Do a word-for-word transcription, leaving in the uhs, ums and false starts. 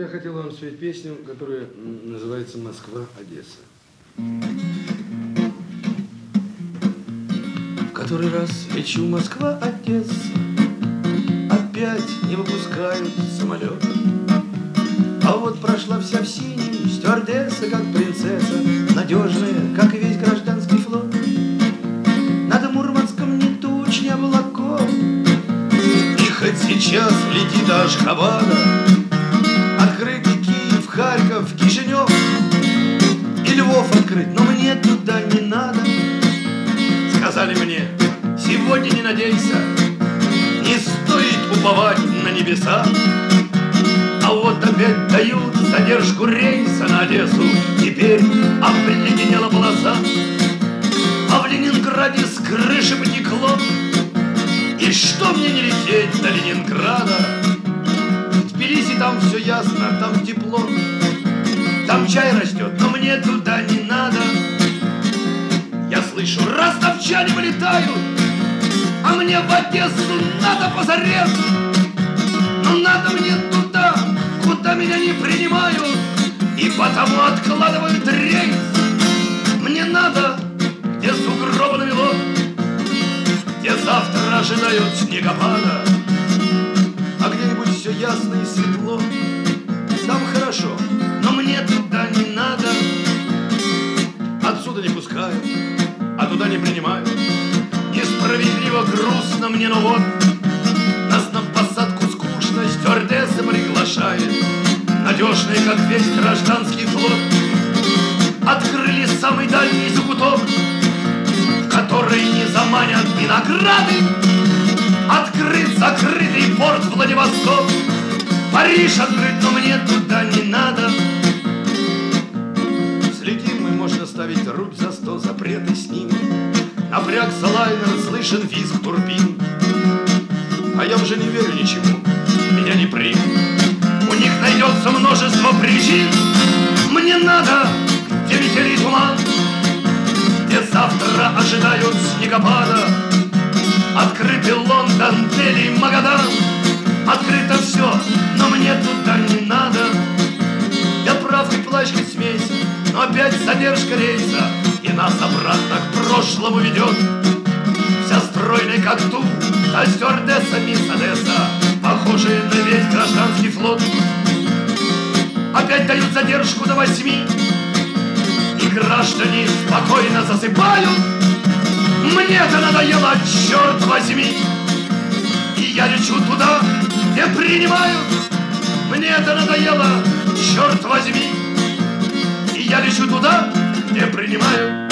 я хотел вам спеть песню, которая называется «Москва-Одесса». В который раз лечу Москва-Одесса, опять не выпускают самолет. А вот прошла вся в синем, стюардесса, как принцесса, надежная, как и весь гражданский флот. Над Мурманском ни туч, ни облаков, и хоть сейчас летит Ашхабада, открытый Киев, Харьков, Кишинев и Львов открыть, но мне туда не надо. Сказали мне, сегодня не надейся, не стоит уповать на небеса. А вот опять дают задержку рейса на Одессу, теперь обледенела полоса. А в Ленинграде с крыши потекло, и что мне не лететь до Ленинграда? В Тбилиси там все ясно, там тепло, там чай растет, но мне туда не надо. Я слышу, ростовчане вылетают, а мне в Одессу надо позарез. Но надо мне туда, куда меня не принимают, и потому откладывают рейс. Мне надо, где сугробы намело, где завтра ожидают снегопада, а где-нибудь все ясно и светло. Там хорошо, но мне туда не надо. Отсюда не пускают, а туда не принимают. Несправедливо, грустно мне, но вот нас на посадку скучно стюардесса приглашает, надежная, как весь гражданский флот. Открыли самый дальний закуток, в который не заманят винограды. Открыт закрытый порт Владивосток, Париж открыт, но мне туда не надо. Взлетим мы, можно ставить руль за сто, запреты снимут. Напрягся лайнер, слышен визг турбин. А я уже не верю ничему, меня не примут. У них найдется множество причин. Мне надо, где метели туман, где завтра ожидают снегопада. Открыты Лондон, Дели, Магадан. Открыто все, но мне туда не надо. Я прав, хоть плачь, хоть смейся, но опять задержка рейса, и нас обратно к прошлому ведет. Вся стройная, как ту, та стюардесса мисс Одесса, похожая на весь гражданский флот. Опять дают задержку до восьми, и граждане спокойно засыпают. Мне это надоело, черт возьми, и я лечу туда, где принимают. Мне это надоело, черт возьми, и я лечу туда, где принимают.